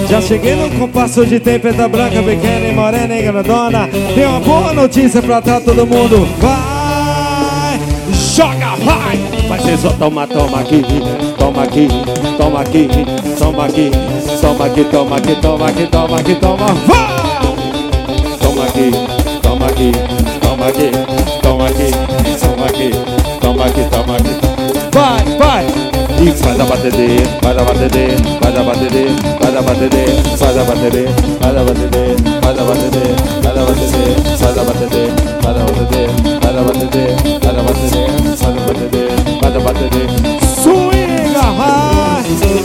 Já cheguei no compasso de tempo, preta, branca, pequena e morena e grandona. Tem uma boa notícia pra tá todo mundo. Vai, joga, vai. Vai ser só toma aqui, toma aqui, toma aqui, toma aqui, toma aqui, toma aqui, toma aqui, toma aqui, toma. Vai! Toma aqui, toma aqui, toma aqui, toma aqui, toma aqui, toma aqui, toma aqui. Vai, vai! E faz a batedeira, faz a batedeira, faz a batedeira, faz a batedeira, faz a batedeira, faz a batedeira, faz a batedeira, faz a batedeira, faz a batedeira, faz a batedeira, faz a batedeira, faz a batedeira, faz a batedeira, faz a batedeira. Swinga, vai!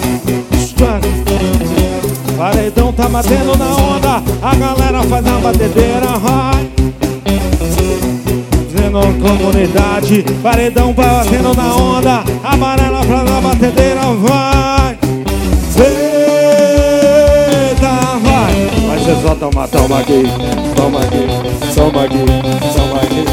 Paredão tá batendo na onda, a galera faz a batedeira, vai! Comunidade, paredão vai batendo na onda, amarela pra na batedeira, vai! Eita, vai! Vai ser só toma, toma aqui, toma aqui, toma aqui, toma aqui.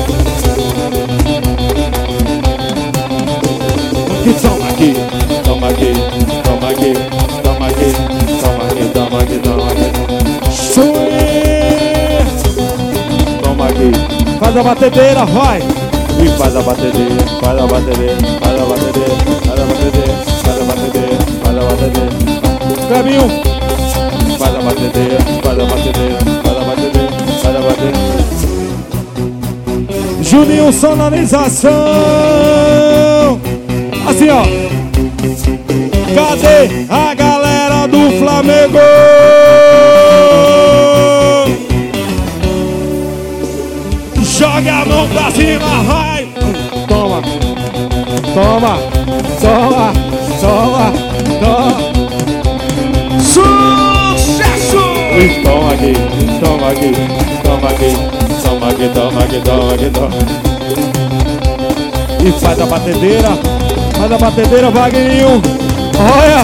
Toma aqui, toma aqui, toma aqui, toma aqui, toma aqui, toma aqui, toma aqui. Toma aqui. Faz a batedeira, vai! E faz a batedeira, faz a batedeira, faz a batedeira, faz a batedeira, faz a batedeira, faz a batedeira. Caminho! Faz a batedeira, faz a batedeira, faz a batedeira, faz a batedeira. Juninho sonorização! Assim, ó! Cadê a galera do Flamengo? Joga a mão pra cima, vai! Toma, toma, toma, toma, toma. Sucesso! E toma aqui, toma aqui, toma aqui, toma aqui, toma aqui, toma aqui, toma. E faz a batedeira, Wagninho. Olha!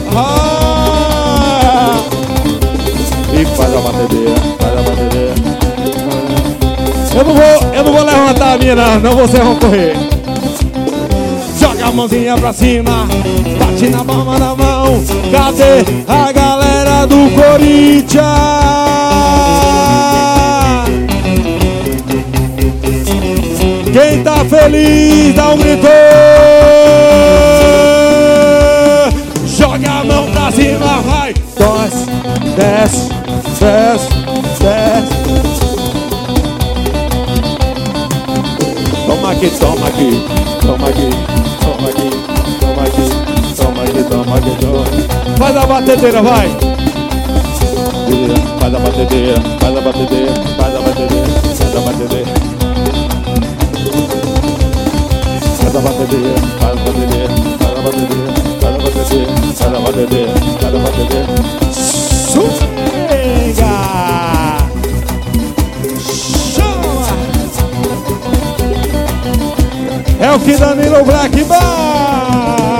Ah! E faz a batedeira, faz a batedeira. Eu não vou levantar a minha, não vocês vão correr. Joga a mãozinha pra cima, bate na palma da mão. Cadê a galera do Corinthians? Quem tá feliz, dá um grito. Joga a mão pra cima, vai. Desce, desce, desce. Toma aqui, toma aqui, toma aqui, toma aqui, toma aqui, toma aqui, toma aqui, toma aqui. Faz a batedeira, vai! Faz a batedeira, faz a batedeira, faz a batedeira, faz a batedeira. Faz a batedeira, faz a batedeira, faz a batedeira, faz a batedeira, faz a batedeira, faz a batedeira. Swinga! É o que Danilo Black vai!